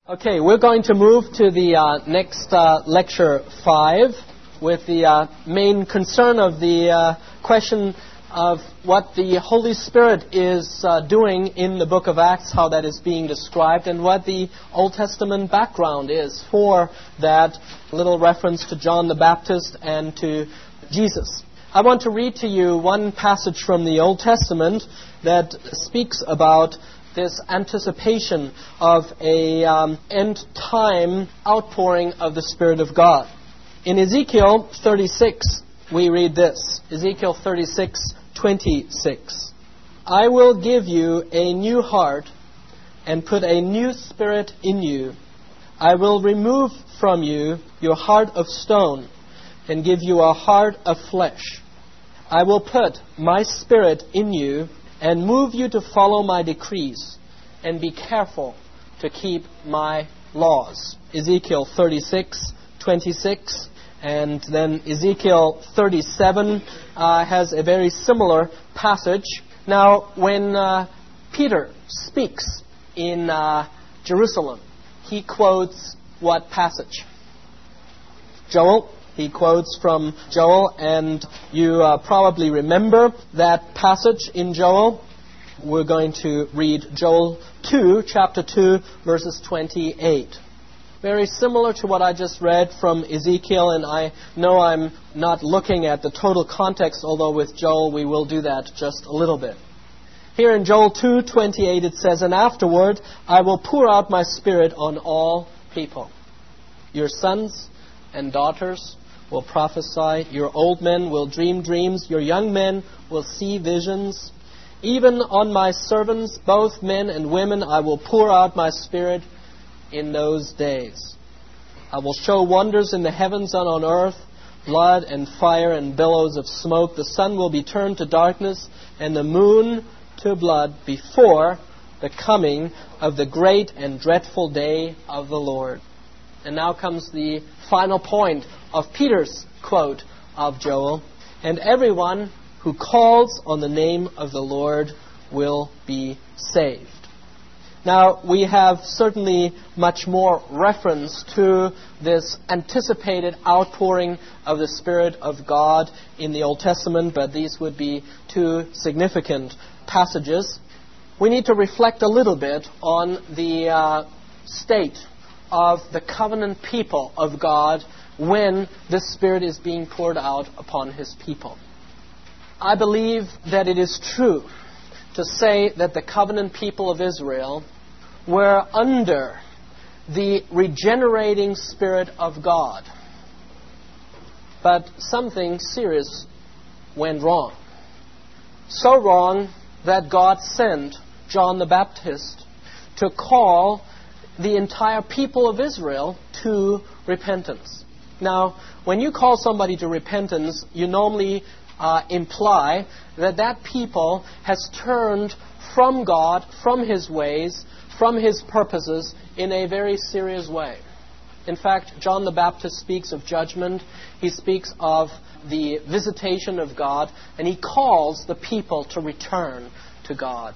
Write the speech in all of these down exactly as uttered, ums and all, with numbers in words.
Okay, we're going to move to the uh, next uh, lecture five with the uh, main concern of the uh, question of what the Holy Spirit is uh, doing in the book of Acts, how that is being described, and what the Old Testament background is for that little reference to John the Baptist and to Jesus. I want to read to you one passage from the Old Testament that speaks about this anticipation of a um, end-time outpouring of the Spirit of God. In Ezekiel thirty-six, we read this. Ezekiel thirty-six, twenty-six. I will give you a new heart and put a new spirit in you. I will remove from you your heart of stone and give you a heart of flesh. I will put my spirit in you and move you to follow my decrees and be careful to keep my laws. Ezekiel thirty-six, twenty-six. And then Ezekiel thirty-seven uh, has a very similar passage. Now, when uh, Peter speaks in uh, Jerusalem, he quotes what passage? Joel. He quotes from Joel, and you uh, probably remember that passage in Joel. We're going to read Joel two, chapter two, verses twenty-eight. Very similar to what I just read from Ezekiel, and I know I'm not looking at the total context, although with Joel we will do that just a little bit. Here in Joel two twenty-eight it says, "And afterward I will pour out my spirit on all people. Your sons and daughters will prophesy, your old men will dream dreams, your young men will see visions. Even on my servants, both men and women, I will pour out my spirit in those days. I will show wonders in the heavens and on earth, blood and fire and billows of smoke. The sun will be turned to darkness and the moon to blood before the coming of the great and dreadful day of the Lord." And now comes the final point of Peter's quote of Joel. "And everyone who calls on the name of the Lord will be saved." Now, we have certainly much more reference to this anticipated outpouring of the Spirit of God in the Old Testament, but these would be two significant passages. We need to reflect a little bit on the uh, state of the covenant people of God when the Spirit is being poured out upon His people. I believe that it is true to say that the covenant people of Israel were under the regenerating Spirit of God. But something serious went wrong. So wrong that God sent John the Baptist to call the entire people of Israel to repentance. Now, when you call somebody to repentance, you normally uh, imply that that people has turned from God, from His ways, from His purposes in a very serious way. In fact, John the Baptist speaks of judgment. He speaks of the visitation of God, and he calls the people to return to God.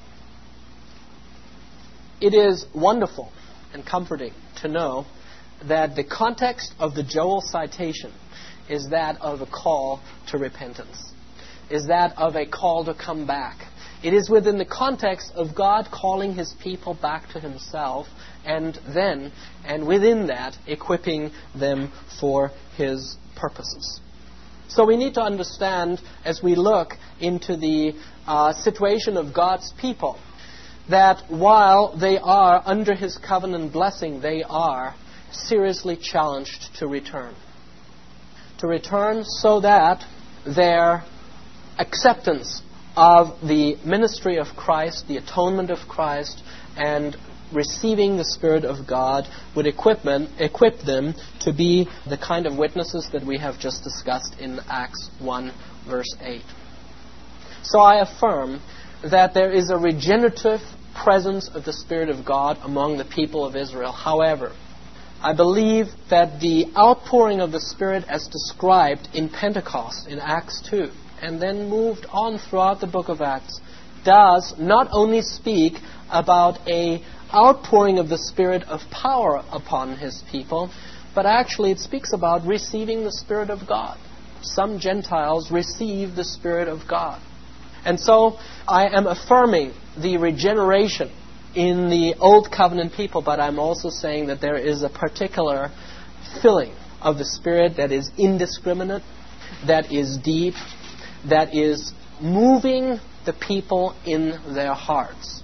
It is wonderful and comforting to know that the context of the Joel citation is that of a call to repentance, is that of a call to come back. It is within the context of God calling His people back to Himself, and then, and within that, equipping them for His purposes. So we need to understand, as we look into the uh, situation of God's people, that while they are under His covenant blessing, they are seriously challenged to return. To return so that their acceptance of the ministry of Christ, the atonement of Christ, and receiving the Spirit of God would equip them, equip them to be the kind of witnesses that we have just discussed in Acts one, verse eight. So I affirm that there is a regenerative presence of the Spirit of God among the people of Israel. However, I believe that the outpouring of the Spirit as described in Pentecost in Acts two, and then moved on throughout the book of Acts, does not only speak about a outpouring of the Spirit of power upon His people, but actually it speaks about receiving the Spirit of God. Some Gentiles receive the Spirit of God. And so I am affirming the regeneration in the Old Covenant people, but I'm also saying that there is a particular filling of the Spirit that is indiscriminate, that is deep, that is moving the people in their hearts.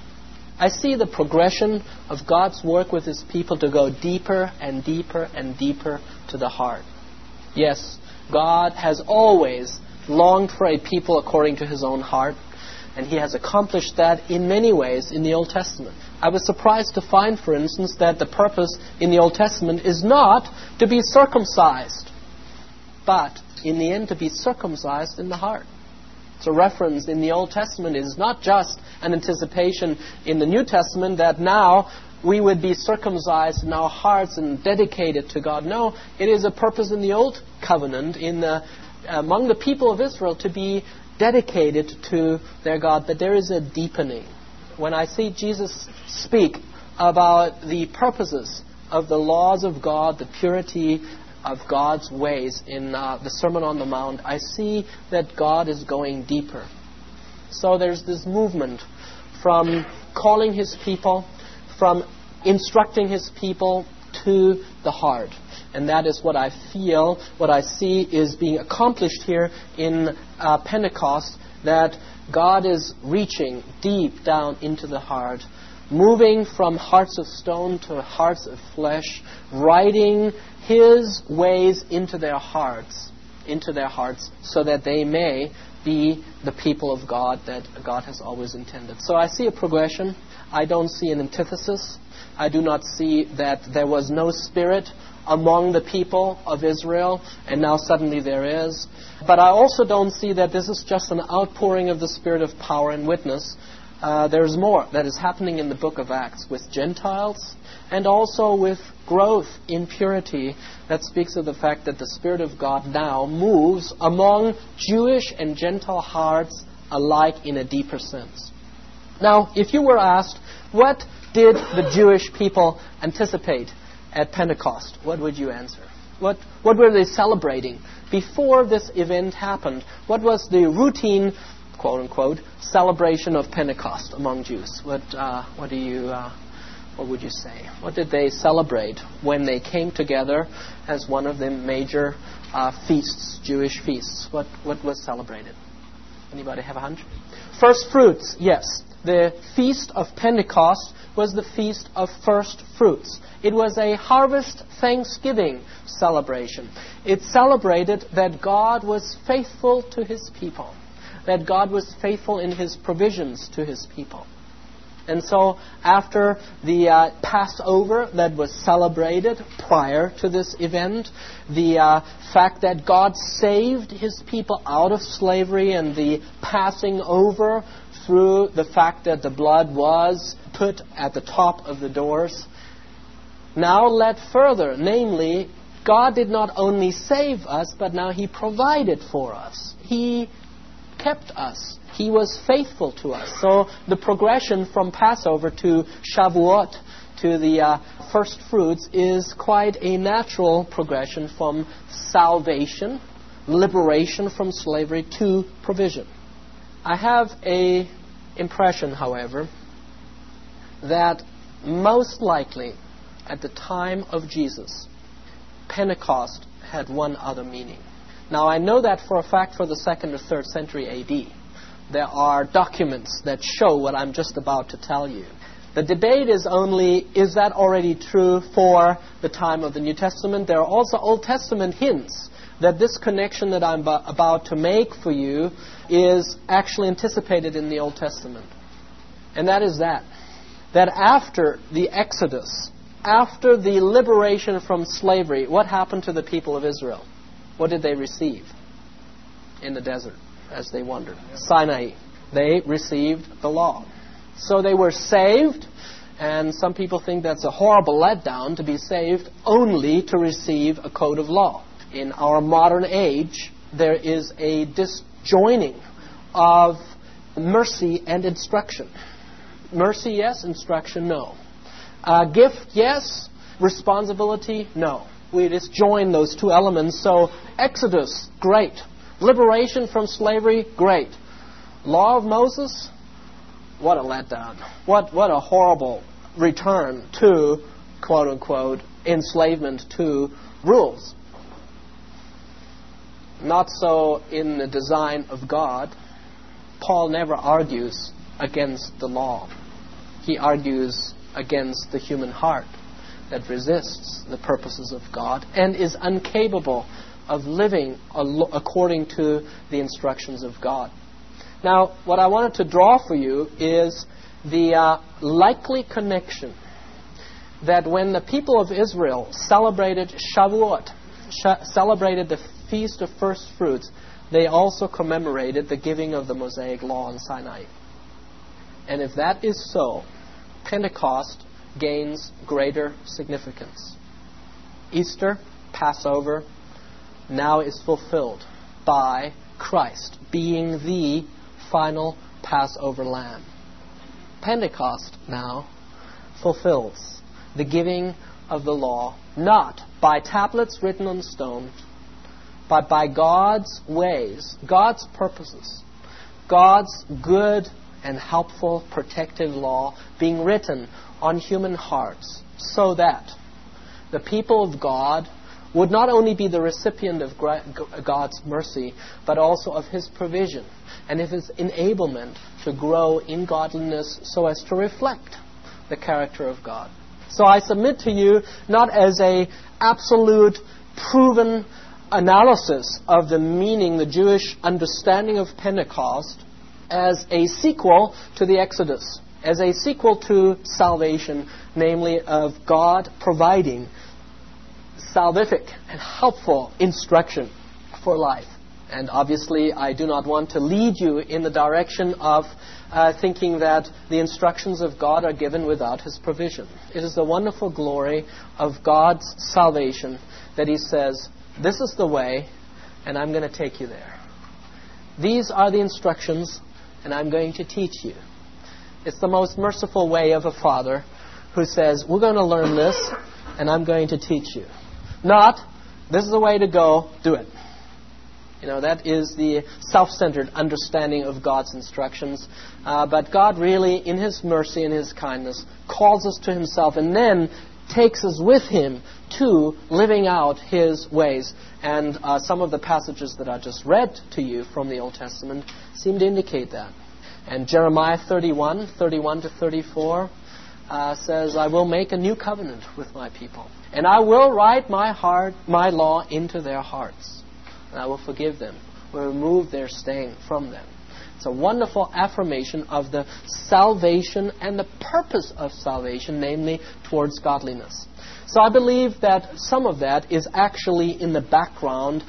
I see the progression of God's work with His people to go deeper and deeper and deeper to the heart. Yes, God has always longed for a people according to His own heart, and He has accomplished that in many ways in the Old Testament. I was surprised to find, for instance, that the purpose in the Old Testament is not to be circumcised, but in the end to be circumcised in the heart. So reference in the Old Testament is not just an anticipation in the New Testament that now we would be circumcised in our hearts and dedicated to God. No, it is a purpose in the Old Covenant in the, among the people of Israel to be dedicated to their God. But there is a deepening. When I see Jesus speak about the purposes of the laws of God, the purity of God's ways in uh, the Sermon on the Mount, I see that God is going deeper. So there's this movement from calling His people, from instructing His people to the heart. And that is what I feel, what I see is being accomplished here in uh, Pentecost, that God is reaching deep down into the heart, moving from hearts of stone to hearts of flesh, writing His ways into their hearts, into their hearts, so that they may be the people of God that God has always intended. So I see a progression. I don't see an antithesis. I do not see that there was no Spirit among the people of Israel, and now suddenly there is. But I also don't see that this is just an outpouring of the Spirit of power and witness. Uh, there's more that is happening in the book of Acts with Gentiles and also with growth in purity that speaks of the fact that the Spirit of God now moves among Jewish and Gentile hearts alike in a deeper sense. Now, if you were asked, what did the Jewish people anticipate at Pentecost? What would you answer? What, what were they celebrating before this event happened? What was the routine, quote-unquote, celebration of Pentecost among Jews? What, uh, what do you, uh, what would you say? What did they celebrate when they came together as one of the major uh, feasts, Jewish feasts? What, what was celebrated? Anybody have a hunch? First fruits, yes. The feast of Pentecost was the feast of first fruits. It was a harvest thanksgiving celebration. It celebrated that God was faithful to His people, that God was faithful in His provisions to His people. And so after the uh, Passover that was celebrated prior to this event, the uh, fact that God saved His people out of slavery and the passing over through the fact that the blood was put at the top of the doors, now led further. Namely, God did not only save us, but now He provided for us. He kept us. He was faithful to us. So the progression from Passover to Shavuot, to the uh, first fruits, is quite a natural progression from salvation, liberation from slavery, to provision. I have a impression, however, that most likely at the time of Jesus, Pentecost had one other meaning. Now, I know that for a fact for the second or third century A D. There are documents that show what I'm just about to tell you. The debate is only, is that already true for the time of the New Testament? There are also Old Testament hints that this connection that I'm ba- about to make for you is actually anticipated in the Old Testament. And that is that. That after the Exodus, after the liberation from slavery, what happened to the people of Israel? What did they receive in the desert as they wandered? Sinai. They received the law. So they were saved, and some people think that's a horrible letdown to be saved only to receive a code of law. In our modern age, there is a disjoining of mercy and instruction. mercy, yes. Instruction, no. Uh, gift, yes. Responsibility, no. We just join those two elements. So Exodus, great. Liberation from slavery, great. Law of Moses, what a letdown. What what a horrible return to, quote unquote, enslavement to rules. Not so in the design of God. Paul never argues against the law. He argues against the human heart that resists the purposes of God and is incapable of living according to the instructions of God. Now, what I wanted to draw for you is the uh, likely connection that when the people of Israel celebrated Shavuot, sh- celebrated the Feast of First Fruits, they also commemorated the giving of the Mosaic Law on Sinai. And if that is so, Pentecost gains greater significance. Easter, Passover, now is fulfilled by Christ being the final Passover lamb. Pentecost now fulfills the giving of the law, not by tablets written on stone, but by God's ways, God's purposes, God's good and helpful protective law being written on human hearts, so that the people of God would not only be the recipient of God's mercy, but also of His provision and of His enablement to grow in godliness so as to reflect the character of God. So I submit to you, not as a absolute, proven analysis of the meaning, the Jewish understanding of Pentecost, as a sequel to the Exodus, as a sequel to salvation, namely of God providing salvific and helpful instruction for life. And obviously, I do not want to lead you in the direction of uh, thinking that the instructions of God are given without His provision. It is the wonderful glory of God's salvation that He says, this is the way, and I'm going to take you there. These are the instructions, and I'm going to teach you. It's the most merciful way of a father who says, we're going to learn this, and I'm going to teach you. Not, this is the way to go, do it. You know, that is the self-centered understanding of God's instructions. Uh, but God really, in His mercy and His kindness, calls us to Himself and then takes us with Him to living out His ways. And uh, some of the passages that I just read to you from the Old Testament seem to indicate that. And Jeremiah thirty-one, thirty-one to thirty-four uh, says, I will make a new covenant with my people, and I will write my heart, my law into their hearts, and I will forgive them, will remove their stain from them. It's a wonderful affirmation of the salvation and the purpose of salvation, namely towards godliness. So I believe that some of that is actually in the background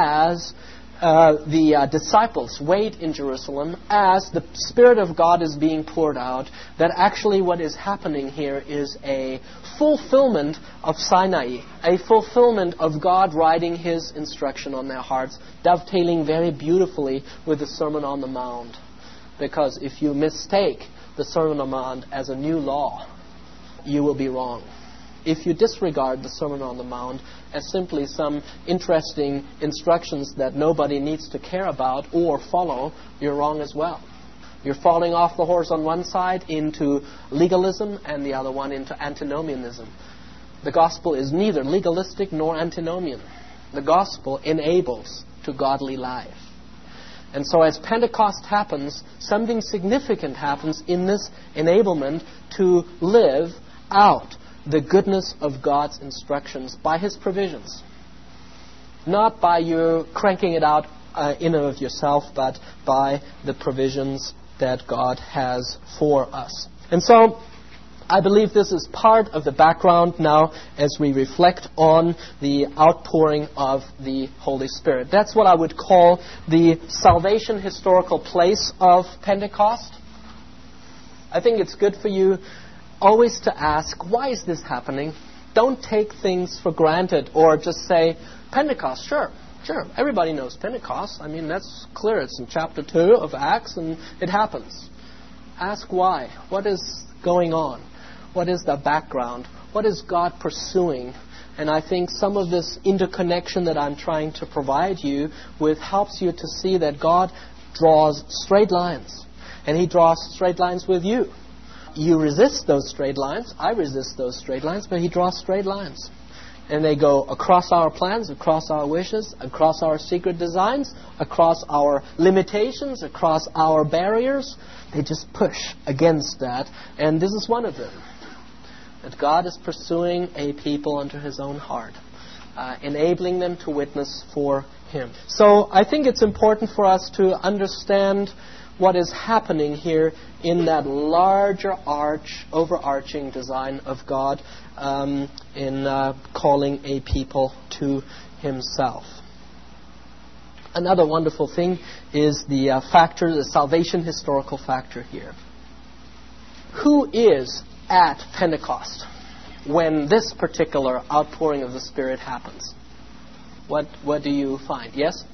as uh, the uh, disciples wait in Jerusalem, as the Spirit of God is being poured out, that actually what is happening here is a fulfillment of Sinai, a fulfillment of God writing His instruction on their hearts, dovetailing very beautifully with the Sermon on the Mount. Because if you mistake the Sermon on the Mount as a new law, you will be wrong. If you disregard the Sermon on the Mount as simply some interesting instructions that nobody needs to care about or follow, you're wrong as well. You're falling off the horse on one side into legalism and the other one into antinomianism. The gospel is neither legalistic nor antinomian. The gospel enables to godly life. And so as Pentecost happens, something significant happens in this enablement to live out the goodness of God's instructions by His provisions. Not by you cranking it out uh, in and of yourself, but by the provisions that God has for us. And so I believe this is part of the background now as we reflect on the outpouring of the Holy Spirit. That's what I would call the salvation historical place of Pentecost. I think it's good for you always to ask, why is this happening? Don't take things for granted or just say, Pentecost, sure, sure. Everybody knows Pentecost. I mean, that's clear. It's in chapter two of Acts and it happens. ask why. What is going on? What is the background? What is God pursuing? And I think some of this interconnection that I'm trying to provide you with helps you to see that God draws straight lines. And He draws straight lines with you. You resist those straight lines. I resist those straight lines, but He draws straight lines. And they go across our plans, across our wishes, across our secret designs, across our limitations, across our barriers. They just push against that. And this is one of them. That God is pursuing a people unto His own heart, uh, enabling them to witness for Him. So I think it's important for us to understand what is happening here in that larger arch, overarching design of God um, in uh, calling a people to Himself. Another wonderful thing is the uh, factor, the salvation historical factor here. Who is at Pentecost when this particular outpouring of the Spirit happens? What what do you find? Yes?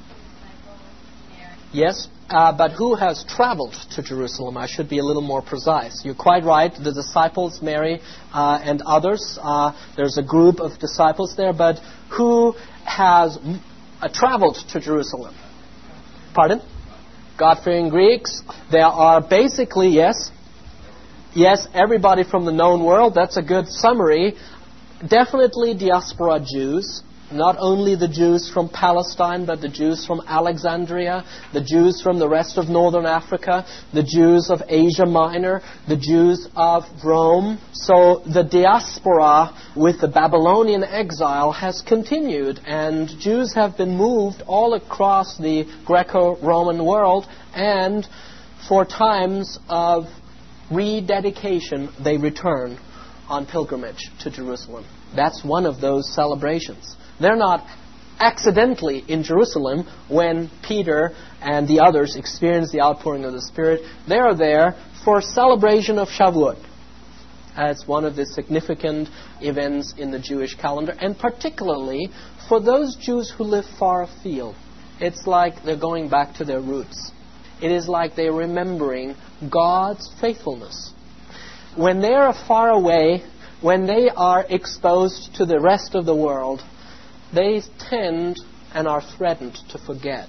Yes? Uh, but who has traveled to Jerusalem? I should be a little more precise. You're quite right. The disciples, Mary uh, and others. Uh, there's a group of disciples there. But who has uh, traveled to Jerusalem? Pardon? God-fearing Greeks. There are basically, yes, yes, everybody from the known world. That's a good summary. Definitely diaspora Jews. Not only the Jews from Palestine, but the Jews from Alexandria, the Jews from the rest of northern Africa, the Jews of Asia Minor, the Jews of Rome. So the diaspora with the Babylonian exile has continued, and Jews have been moved all across the Greco-Roman world, and for times of rededication, they return on pilgrimage to Jerusalem. That's one of those celebrations. They're not accidentally in Jerusalem when Peter and the others experience the outpouring of the Spirit. They are there for celebration of Shavuot. It's one of the significant events in the Jewish calendar, and particularly for those Jews who live far afield. It's like they're going back to their roots. It is like they're remembering God's faithfulness. When they are far away, when they are exposed to the rest of the world, they tend and are threatened to forget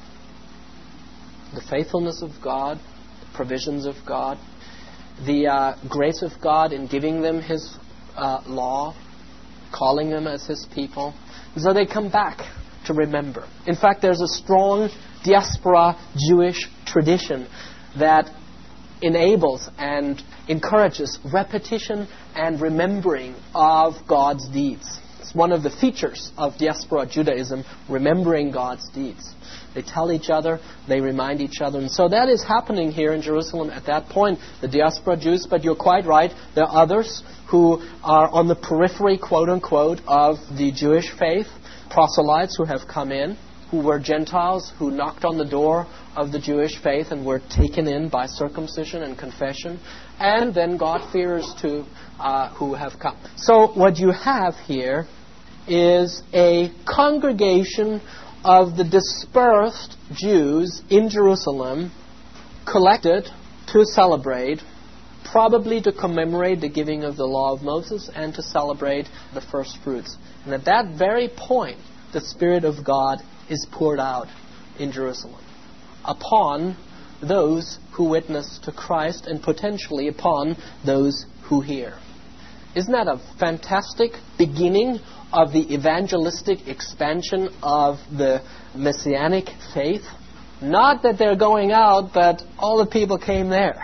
the faithfulness of God, the provisions of God, the uh, grace of God in giving them His uh, law, calling them as His people. And so they come back to remember. In fact, there's a strong diaspora Jewish tradition that enables and encourages repetition and remembering of God's deeds. It's one of the features of diaspora Judaism, remembering God's deeds. They tell each other, they remind each other. And so that is happening here in Jerusalem at that point, the diaspora Jews. But you're quite right, there are others who are on the periphery, quote-unquote, of the Jewish faith, proselytes who have come in, who were Gentiles, who knocked on the door of the Jewish faith and were taken in by circumcision and confession, and then God-fearers too, uh, who have come. So what you have here is a congregation of the dispersed Jews in Jerusalem collected to celebrate, probably to commemorate the giving of the law of Moses and to celebrate the first fruits. And at that very point, the Spirit of God is poured out in Jerusalem upon those who witness to Christ and potentially upon those who hear. Isn't that a fantastic beginning of the evangelistic expansion of the Messianic faith? Not that they're going out, but all the people came there.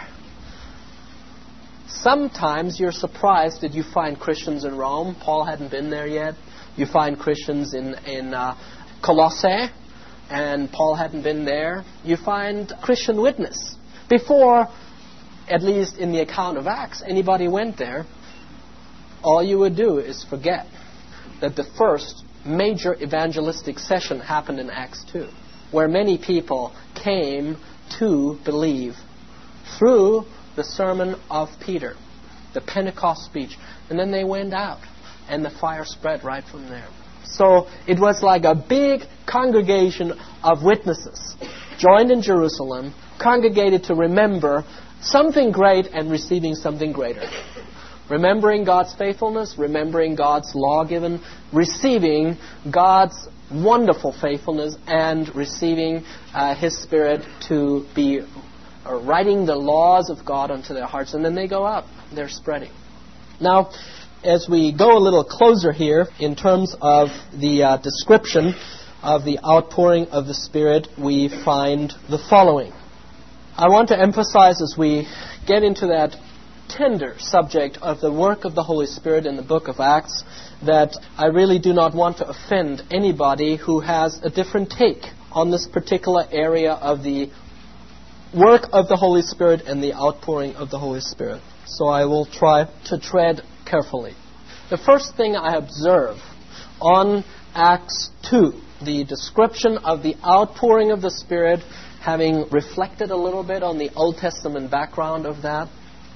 Sometimes you're surprised that you find Christians in Rome. Paul hadn't been there yet. You find Christians in, in uh, Colossae, and Paul hadn't been there. You find Christian witness. Before, at least in the account of Acts, anybody went there, all you would do is forget that the first major evangelistic session happened in Acts two, where many people came to believe through the sermon of Peter, the Pentecost speech. And then they went out, and the fire spread right from there. So it was like a big congregation of witnesses joined in Jerusalem, congregated to remember something great and receiving something greater. Remembering God's faithfulness, remembering God's law given, receiving God's wonderful faithfulness, and receiving uh, His Spirit to be uh, writing the laws of God onto their hearts. And then they go out. They're spreading. Now, as we go a little closer here in terms of the uh, description of the outpouring of the Spirit, we find the following. I want to emphasize as we get into that tender subject of the work of the Holy Spirit in the book of Acts that I really do not want to offend anybody who has a different take on this particular area of the work of the Holy Spirit and the outpouring of the Holy Spirit. So I will try to tread carefully. The first thing I observe on Acts two, the description of the outpouring of the Spirit, having reflected a little bit on the Old Testament background of that,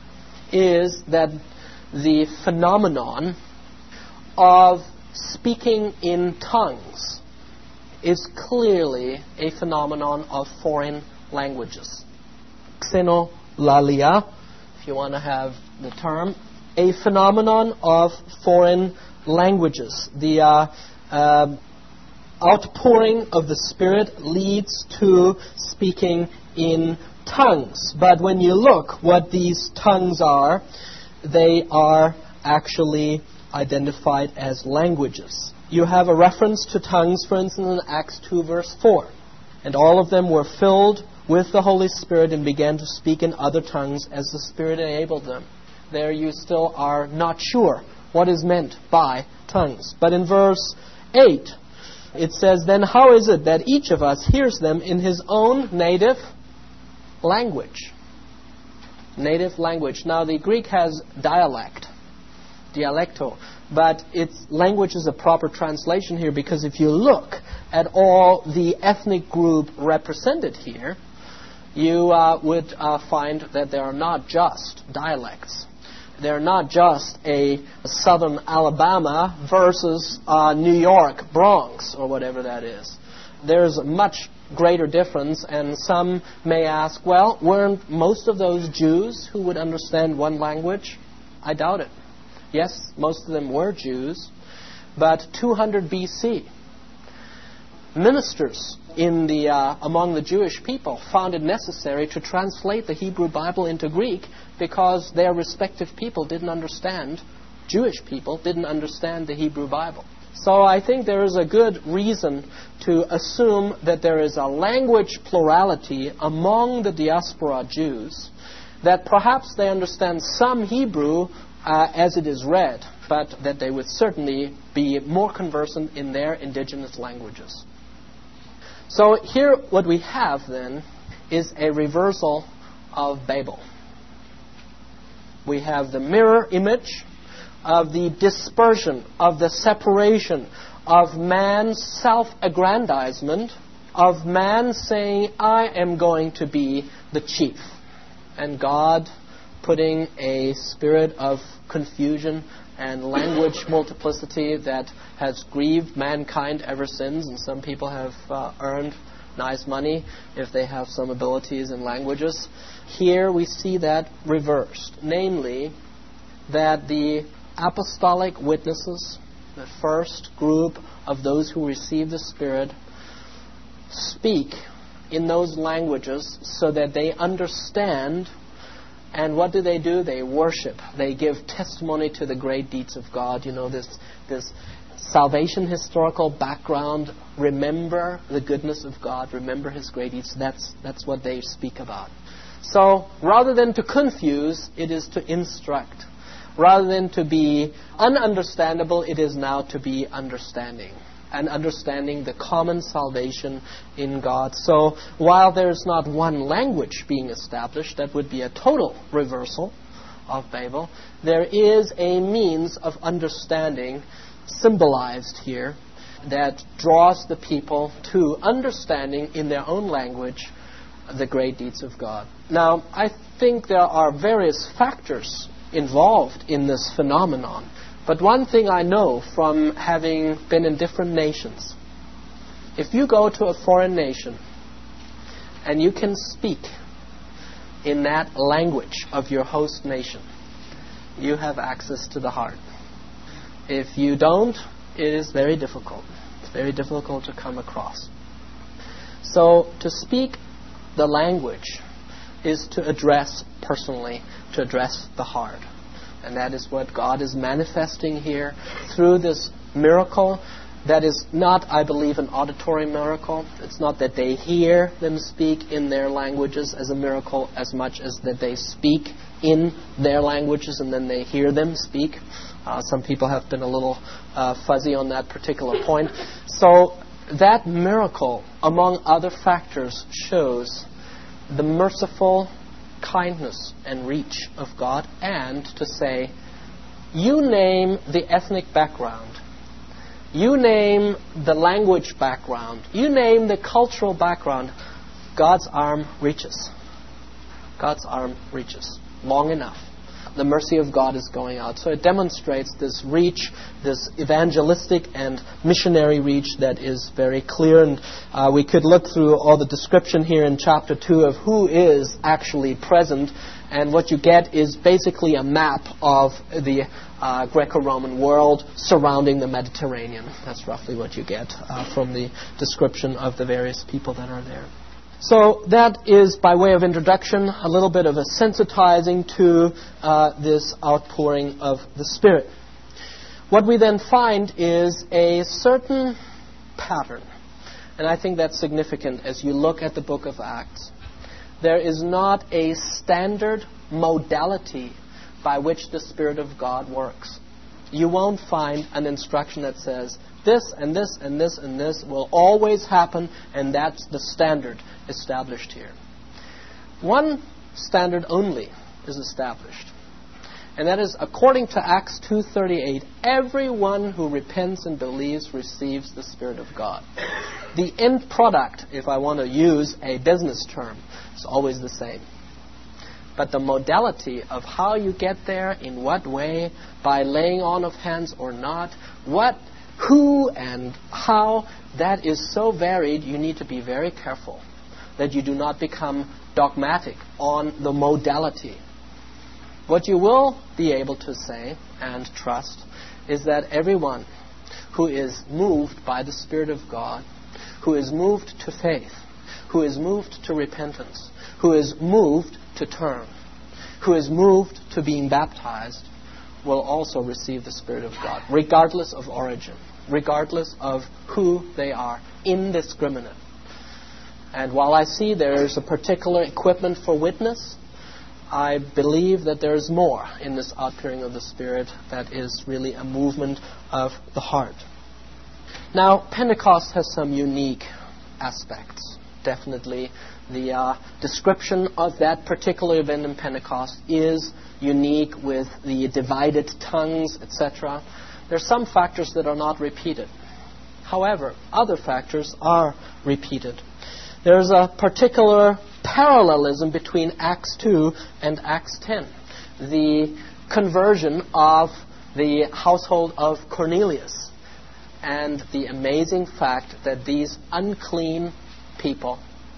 is that the phenomenon of speaking in tongues is clearly a phenomenon of foreign languages. Xenolalia, if you want to have the term, a phenomenon of foreign languages. The uh, uh, outpouring of the Spirit leads to speaking in tongues. But when you look what these tongues are, they are actually identified as languages. You have a reference to tongues, for instance, in Acts two, verse four. And all of them were filled with the Holy Spirit and began to speak in other tongues as the Spirit enabled them. There you still are not sure what is meant by tongues. But in verse eight, it says, "Then how is it that each of us hears them in his own native language?" Native language. Now, the Greek has dialect, dialecto, but its language is a proper translation here, because if you look at all the ethnic group represented here, you uh, would uh, find that there are not just dialects. They're not just a southern Alabama versus uh, New York, Bronx, or whatever that is. There's a much greater difference, and some may ask, well, weren't most of those Jews who would understand one language? I doubt it. Yes, most of them were Jews, but two hundred B C, ministers in the uh, among the Jewish people found it necessary to translate the Hebrew Bible into Greek because their respective people didn't understand, Jewish people didn't understand the Hebrew Bible. So I think there is a good reason to assume that there is a language plurality among the diaspora Jews, that perhaps they understand some Hebrew uh, as it is read, but that they would certainly be more conversant in their indigenous languages. So here what we have then is a reversal of Babel. We have the mirror image of the dispersion, of the separation, of man's self-aggrandizement, of man saying, I am going to be the chief, and God putting a spirit of confusion and language multiplicity that has grieved mankind ever since, and some people have uh, earned nice money if they have some abilities in languages. Here we see that reversed, namely that the apostolic witnesses, the first group of those who receive the Spirit, speak in those languages so that they understand. And what do they do? They worship. They give testimony to the great deeds of God. You know, this this salvation historical background. Remember the goodness of God. Remember His great deeds. That's that's what they speak about. So rather than to confuse, it is to instruct. Rather than to be ununderstandable, it is now to be understanding. And understanding the common salvation in God. So while there's not one language being established, that would be a total reversal of Babel, there is a means of understanding symbolized here that draws the people to understanding in their own language the great deeds of God. Now, I think there are various factors involved in this phenomenon. But one thing I know from having been in different nations, if you go to a foreign nation and you can speak in that language of your host nation, you have access to the heart. If you don't, it is very difficult. It's very difficult to come across. So to speak the language is to address personally, to address the heart. And that is what God is manifesting here through this miracle. That is not, I believe, an auditory miracle. It's not that they hear them speak in their languages as a miracle as much as that they speak in their languages and then they hear them speak. Uh, some people have been a little uh, fuzzy on that particular point. So that miracle, among other factors, shows the merciful kindness and reach of God, and to say, you name the ethnic background, you name the language background, you name the cultural background, God's arm reaches. God's arm reaches long enough. The mercy of God is going out. So it demonstrates this reach, this evangelistic and missionary reach that is very clear. And uh, we could look through all the description here in chapter two of who is actually present. And what you get is basically a map of the uh, Greco-Roman world surrounding the Mediterranean. That's roughly what you get uh, from the description of the various people that are there. So that is, by way of introduction, a little bit of a sensitizing to uh, this outpouring of the Spirit. What we then find is a certain pattern. And I think that's significant as you look at the book of Acts. There is not a standard modality by which the Spirit of God works. You won't find an instruction that says, this and this and this and this will always happen, and that's the standard established here. One standard only is established, and that is, according to Acts two thirty-eight, everyone who repents and believes receives the Spirit of God. The end product, if I want to use a business term, is always the same. But the modality of how you get there, in what way, by laying on of hands or not, what, who and how, that is so varied, you need to be very careful that you do not become dogmatic on the modality. What you will be able to say and trust is that everyone who is moved by the Spirit of God, who is moved to faith, who is moved to repentance, who is moved to turn, who is moved to being baptized, will also receive the Spirit of God, regardless of origin, regardless of who they are, indiscriminate. And while I see there is a particular equipment for witness, I believe that there is more in this outpouring of the Spirit that is really a movement of the heart. Now, Pentecost has some unique aspects. Definitely, the uh, description of that particular event in Pentecost is unique with the divided tongues, et cetera. There are some factors that are not repeated. However, other factors are repeated. There's a particular parallelism between Acts two and Acts ten. The conversion of the household of Cornelius and the amazing fact that these unclean people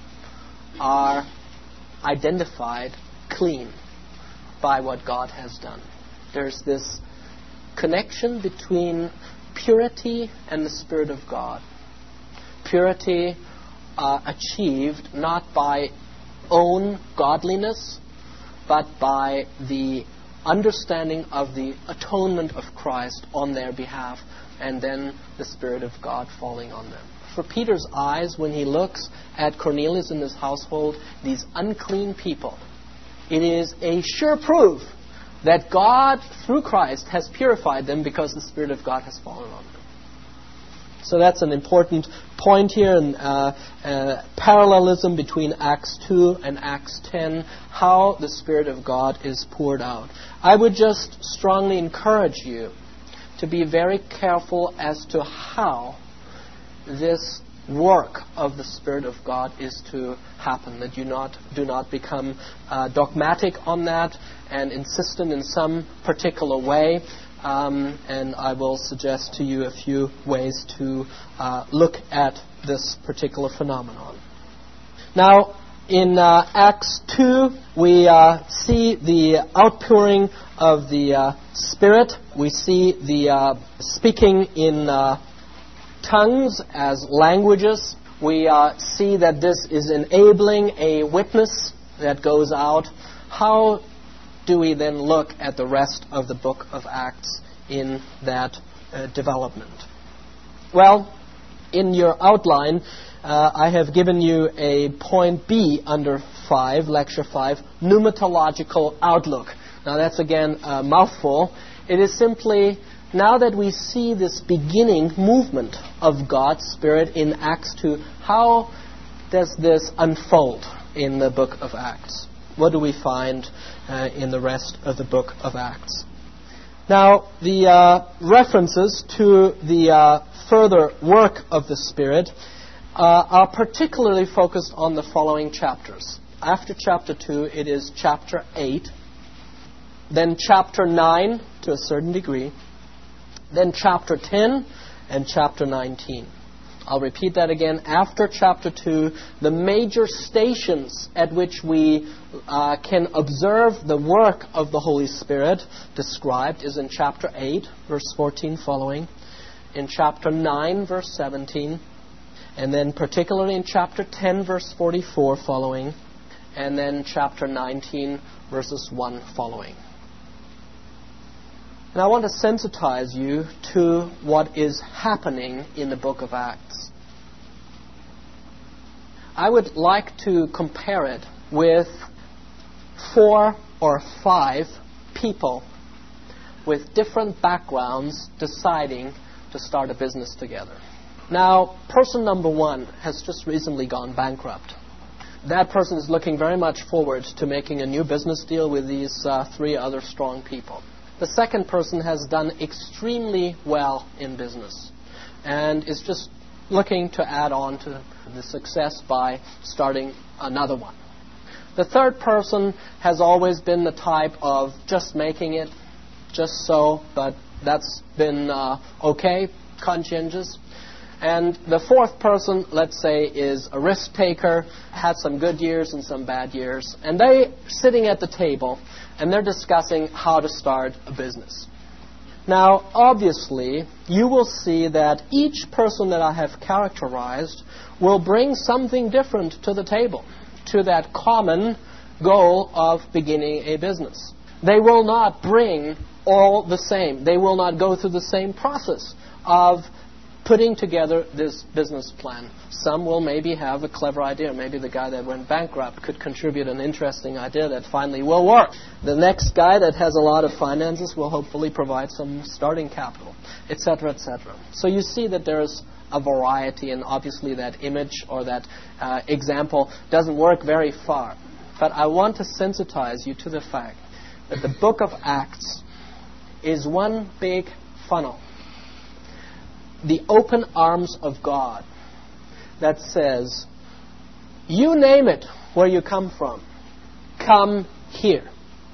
are identified clean by what God has done. There's this connection between purity and the Spirit of God. Purity uh, achieved not by own godliness, but by the understanding of the atonement of Christ on their behalf, and then the Spirit of God falling on them. For Peter's eyes, when he looks at Cornelius and his household, these unclean people, it is a sure proof that God, through Christ, has purified them because the Spirit of God has fallen on them. So that's an important point here, in uh, uh, parallelism between Acts two and Acts ten, how the Spirit of God is poured out. I would just strongly encourage you to be very careful as to how this work of the Spirit of God is to happen, that you not do not become uh, dogmatic on that and insistent in some particular way. Um, and I will suggest to you a few ways to uh, look at this particular phenomenon. Now, In uh, Acts two, we uh, see the outpouring of the uh, Spirit. We see the uh, speaking in uh, tongues as languages. We uh, see that this is enabling a witness that goes out. How do we then look at the rest of the book of Acts in that uh, development? Well, in your outline, uh, I have given you a point B under five, lecture five, pneumatological outlook. Now that's again a mouthful. It is simply, now that we see this beginning movement of God's Spirit in Acts two, how does this unfold in the book of Acts? What do we find uh, in the rest of the book of Acts? Now, the uh, references to the uh, further work of the Spirit uh, are particularly focused on the following chapters. After chapter two, it is chapter eight, then chapter nine to a certain degree, then chapter ten and chapter nineteen. I'll repeat that again. After chapter two, the major stations at which we uh, can observe the work of the Holy Spirit described is in chapter eight, verse fourteen following, in chapter nine, verse seventeen, and then particularly in chapter ten, verse forty-four following, and then chapter nineteen, verses one following. And I want to sensitize you to what is happening in the book of Acts. I would like to compare it with four or five people with different backgrounds deciding to start a business together. Now, person number one has just recently gone bankrupt. That person is looking very much forward to making a new business deal with these uh, three other strong people. The second person has done extremely well in business and is just looking to add on to the success by starting another one. The third person has always been the type of just making it, just so, but that's been uh, okay, conscientious. And the fourth person, let's say, is a risk taker, had some good years and some bad years, and they're sitting at the table and they're discussing how to start a business. Now, obviously, you will see that each person that I have characterized will bring something different to the table, to that common goal of beginning a business. They will not bring all the same. They will not go through the same process of putting together this business plan. Some will maybe have a clever idea. Maybe the guy that went bankrupt could contribute an interesting idea that finally will work. The next guy that has a lot of finances will hopefully provide some starting capital, et cetera, et cetera. So you see that there's a variety, and obviously that image or that uh, example doesn't work very far. But I want to sensitize you to the fact that the book of Acts is one big funnel. The open arms of God that says, you name it where you come from, come here.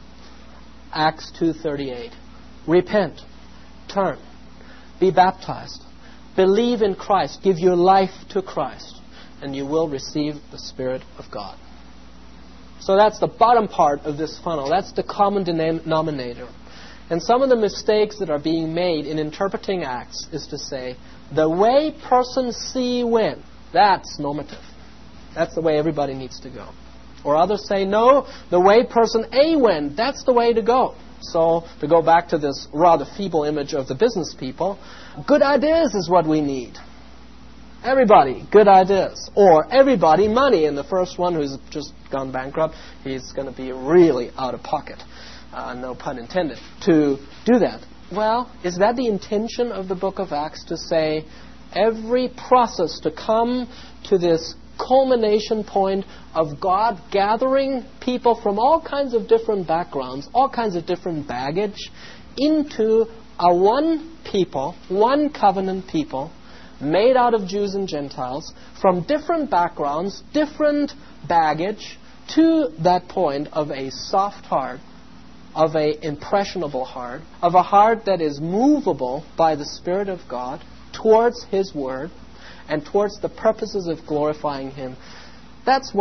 Acts two thirty-eight. Repent, turn, be baptized, believe in Christ, give your life to Christ, and you will receive the Spirit of God. So that's the bottom part of this funnel. That's the common denominator. And some of the mistakes that are being made in interpreting Acts is to say, the way person C went, that's normative. That's the way everybody needs to go. Or others say, no, the way person A went, that's the way to go. So, to go back to this rather feeble image of the business people, good ideas is what we need. Everybody, good ideas. Or everybody, money. And the first one who's just gone bankrupt, he's going to be really out of pocket. Uh, no pun intended, to do that. Well, is that the intention of the book of Acts, to say every process to come to this culmination point of God gathering people from all kinds of different backgrounds, all kinds of different baggage, into a one people, one covenant people, made out of Jews and Gentiles, from different backgrounds, different baggage, to that point of a soft heart, of an impressionable heart, of a heart that is movable by the Spirit of God towards His Word and towards the purposes of glorifying Him. That's what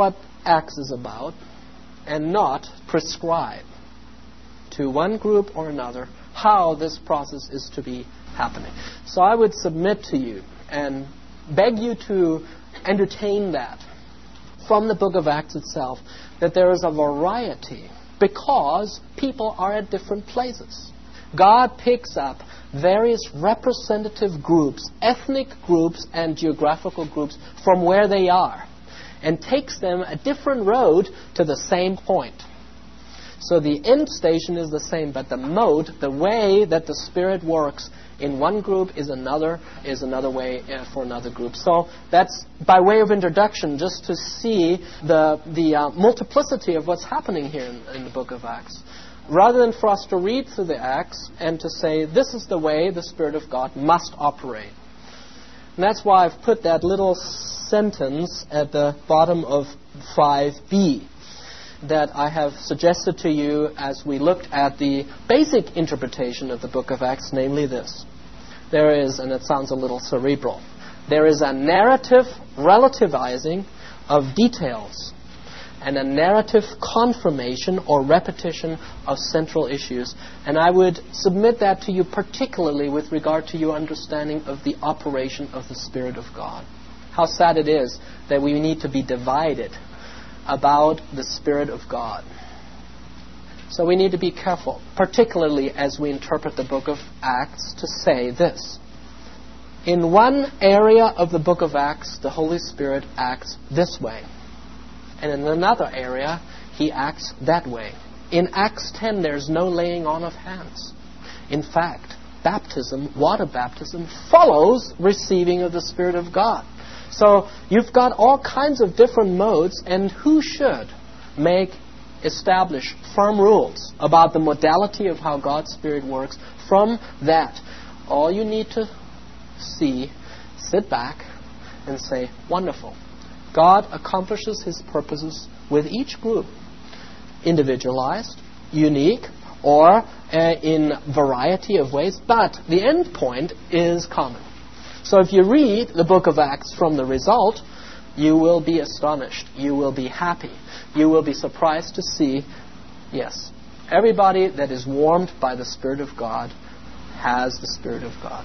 Acts is about, and not prescribe to one group or another how this process is to be happening. So I would submit to you and beg you to entertain that from the book of Acts itself, that there is a variety because people are at different places. God picks up various representative groups, ethnic groups and geographical groups from where they are and takes them a different road to the same point. So the end station is the same, but the mode, the way that the Spirit works in one group is another is another way uh, for another group. So that's by way of introduction, just to see the the uh, multiplicity of what's happening here in, in the book of Acts. Rather than for us to read through the Acts and to say, this is the way the Spirit of God must operate. And that's why I've put that little sentence at the bottom of five B. That I have suggested to you as we looked at the basic interpretation of the book of Acts, namely this. There is, and it sounds a little cerebral, there is a narrative relativizing of details and a narrative confirmation or repetition of central issues. And I would submit that to you particularly with regard to your understanding of the operation of the Spirit of God. How sad it is that we need to be divided about the Spirit of God. So we need to be careful, particularly as we interpret the book of Acts, to say this. In one area of the book of Acts, the Holy Spirit acts this way. And in another area, He acts that way. In Acts ten, there's no laying on of hands. In fact, baptism, water baptism, follows receiving of the Spirit of God. So you've got all kinds of different modes, and who should make, establish firm rules about the modality of how God's Spirit works? From that, all you need to see, sit back and say, wonderful. God accomplishes His purposes with each group, individualized, unique, or uh, in variety of ways, but the end point is common. So if you read the book of Acts from the result, you will be astonished. You will be happy. You will be surprised to see, yes, everybody that is warmed by the Spirit of God has the Spirit of God.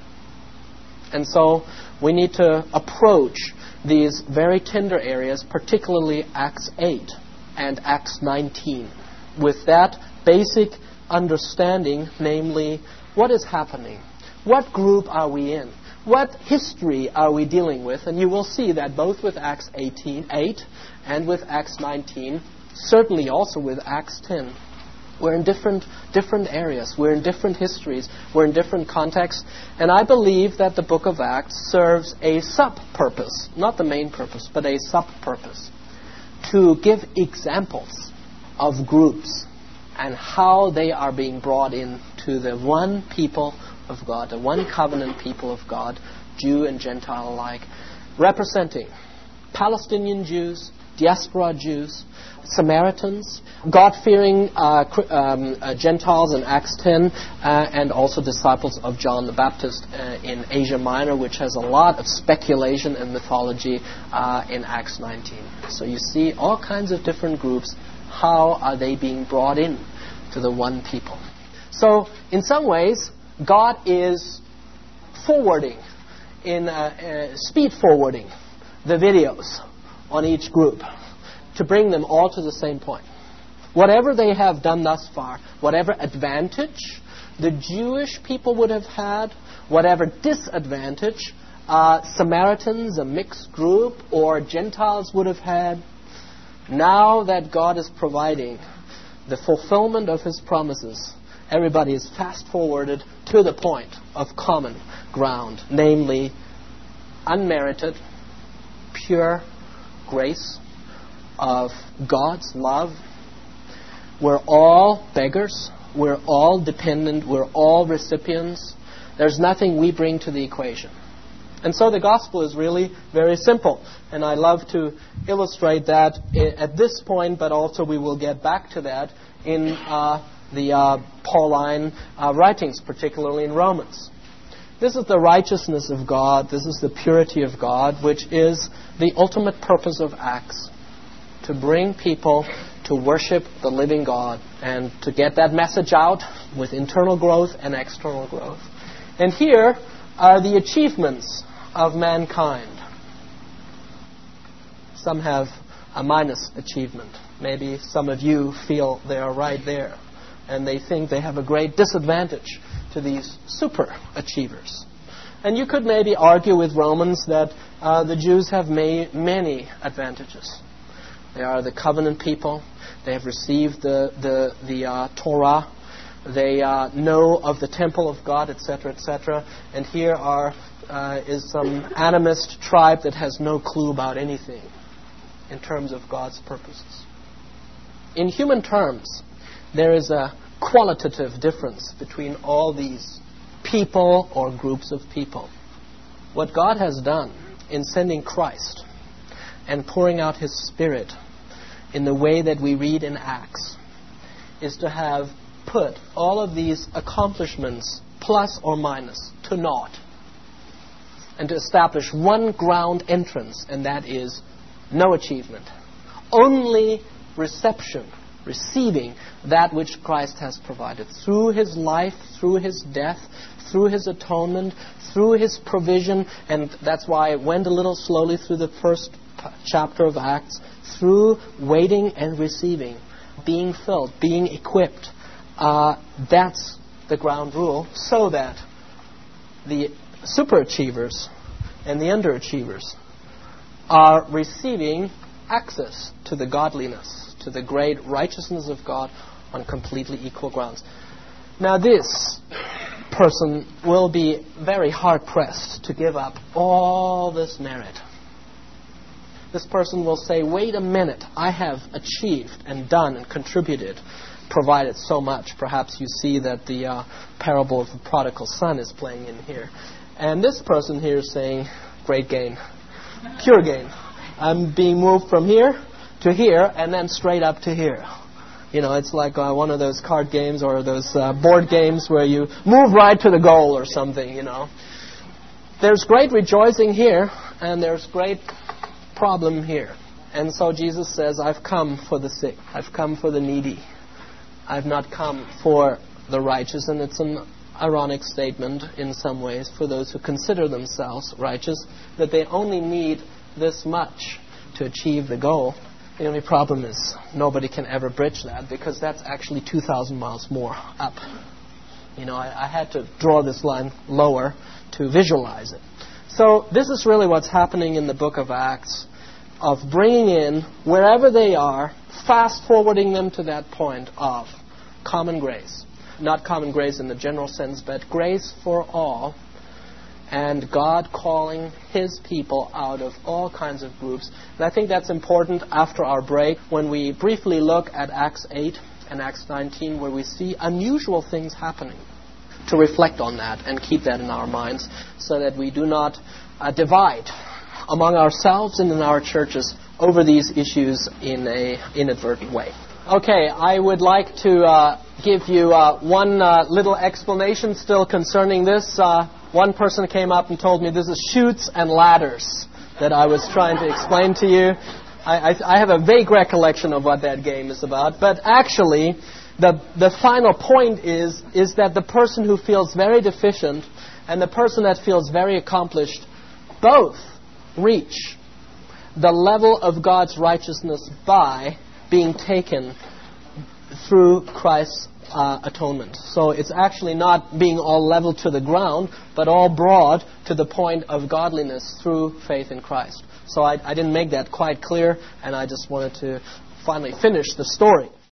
And so we need to approach these very tender areas, particularly Acts eight and Acts nineteen, with that basic understanding, namely, what is happening? What group are we in? What history are we dealing with? And you will see that both with Acts eighteen, eight and with Acts nineteen, certainly also with Acts ten, we're in different different areas. We're in different histories. We're in different contexts. And I believe that the book of Acts serves a sub-purpose, not the main purpose, but a sub-purpose, to give examples of groups and how they are being brought in to the one people of God, the one covenant people of God, Jew and Gentile alike, representing Palestinian Jews, diaspora Jews, Samaritans, God-fearing uh, um, uh, Gentiles in Acts ten, uh, and also disciples of John the Baptist uh, in Asia Minor, which has a lot of speculation and mythology uh, in Acts nineteen. So you see all kinds of different groups. How are they being brought in to the one people? So in some ways, God is forwarding, in uh, uh, speed forwarding the videos on each group to bring them all to the same point. Whatever they have done thus far, whatever advantage the Jewish people would have had, whatever disadvantage uh, Samaritans, a mixed group, or Gentiles would have had, now that God is providing the fulfillment of His promises, everybody is fast-forwarded to the point of common ground, namely unmerited, pure grace of God's love. We're all beggars. We're all dependent. We're all recipients. There's nothing we bring to the equation. And so the gospel is really very simple. And I love to illustrate that at this point, but also we will get back to that in uh, the uh, Pauline uh, writings, particularly in Romans. This is the righteousness of God. This is the purity of God, which is the ultimate purpose of Acts. to bring people to worship the living God and to get that message out with internal growth and external growth. And here are the achievements of mankind. Some have a minus achievement. Maybe some of you feel they are right there, and they think they have a great disadvantage to these super achievers. And you could maybe argue with Romans that uh, the Jews have ma- many advantages. They are the covenant people. They have received the the, the uh, Torah. They uh, know of the temple of God, et cetera, et cetera. And here are uh, is some animist tribe that has no clue about anything in terms of God's purposes. In human terms, there is a qualitative difference between all these people or groups of people. What God has done in sending Christ and pouring out His Spirit in the way that we read in Acts is to have put all of these accomplishments, plus or minus, to naught, and to establish one ground entrance, and that is no achievement. Only reception, receiving that which Christ has provided through His life, through His death, through His atonement, through His provision. And that's why I went a little slowly through the first p- chapter of Acts, through waiting and receiving, being filled, being equipped. Uh, that's the ground rule, so that the superachievers and the underachievers are receiving access to the godliness, to the great righteousness of God on completely equal grounds. Now this person will be very hard-pressed to give up all this merit. This person will say, wait a minute, I have achieved and done and contributed, provided so much. Perhaps you see that the uh, parable of the prodigal son is playing in here. And this person here is saying, great gain, pure gain. I'm being moved from here to here and then straight up to here. You know, it's like uh, one of those card games or those uh, board games where you move right to the goal or something, you know. There's great rejoicing here, and there's great problem here. And so Jesus says, I've come for the sick. I've come for the needy. I've not come for the righteous. And it's an ironic statement in some ways for those who consider themselves righteous, that they only need this much to achieve the goal. The only problem is nobody can ever bridge that, because that's actually two thousand miles more up. You know, I, I had to draw this line lower to visualize it. So this is really what's happening in the book of Acts, of bringing in, wherever they are, fast-forwarding them to that point of common grace. Not common grace in the general sense, but grace for all, and God calling His people out of all kinds of groups. And I think that's important after our break, when we briefly look at Acts eight and Acts nineteen, where we see unusual things happening, to reflect on that and keep that in our minds, so that we do not uh, divide among ourselves and in our churches over these issues in a inadvertent way. Okay, I would like to uh, give you uh, one uh, little explanation still concerning this. Uh, one person came up and told me this is chutes and ladders that I was trying to explain to you. I, I, I have a vague recollection of what that game is about, but actually the the final point is is that the person who feels very deficient and the person that feels very accomplished both reach the level of God's righteousness by being taken through Christ's uh, atonement. So it's actually not being all level to the ground, but all broad to the point of godliness through faith in Christ. So I, I didn't make that quite clear, and I just wanted to finally finish the story.